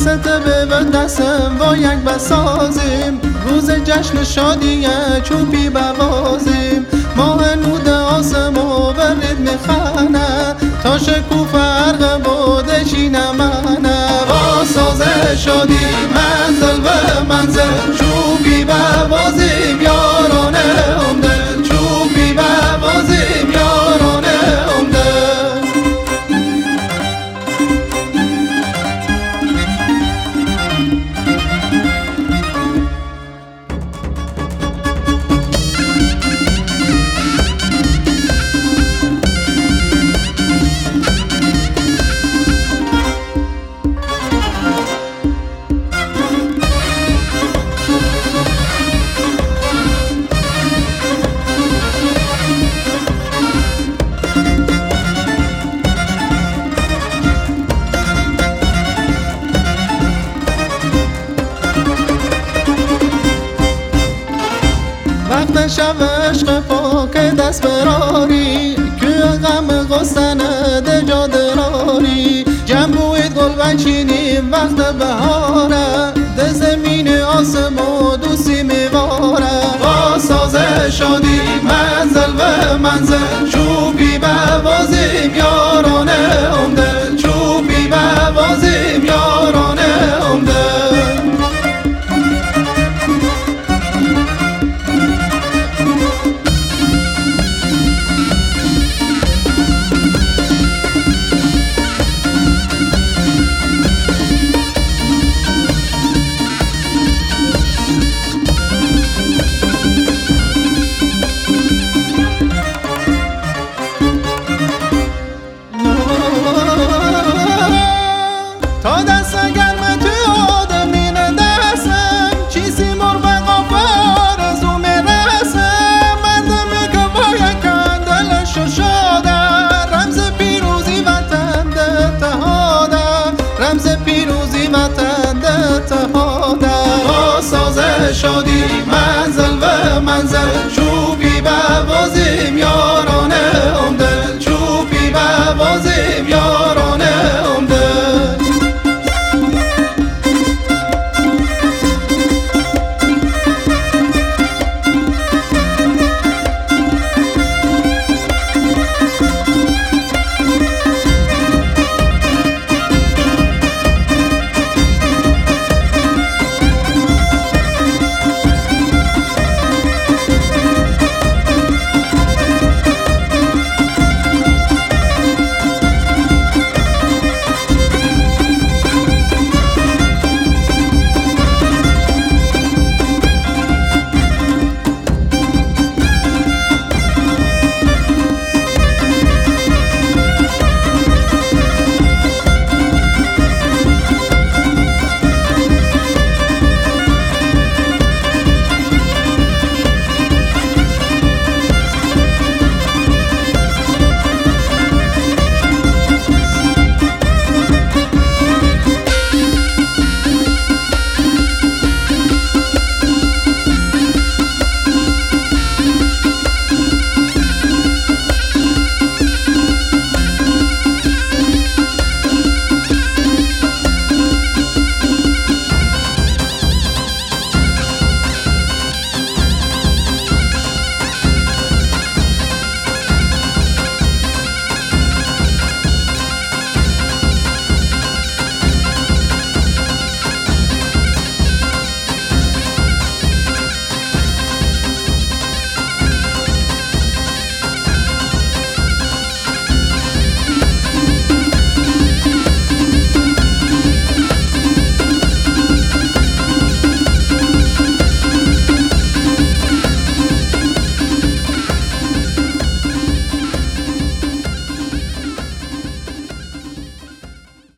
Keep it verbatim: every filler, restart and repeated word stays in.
دست به دستم و یک بسازیم، روز جشن شادی چوبی بوازیم. ماه نود آسمو ورد میخانه، تا شکوف فرق بوده چینه منه. با ساز شادی منزل و منزل چوبی بوازیم، یارانه همدل چوبی بوازیم، یارانه همدل. وقت شب عشق پاک دست براری، که غم غستنه ده جا دراری. جنبوید گل و چینی وقت بهاره، ده زمین آسمو دوستی میواره. با ساز شادی منزل و منزل چوبی بوازیم، یارانه همدل چوبی بوازیم، یارانه همدل. تا دست گرم توی آدمین دستم، چیزی مر و غفار از او میرسم. مردمی که باید کندلشو شاده، رمز پیروزی وطن ده تهاده، رمز پیروزی وطن ده تهاده. با ساز شادی منزل و منزل چوبی بوازیم، یا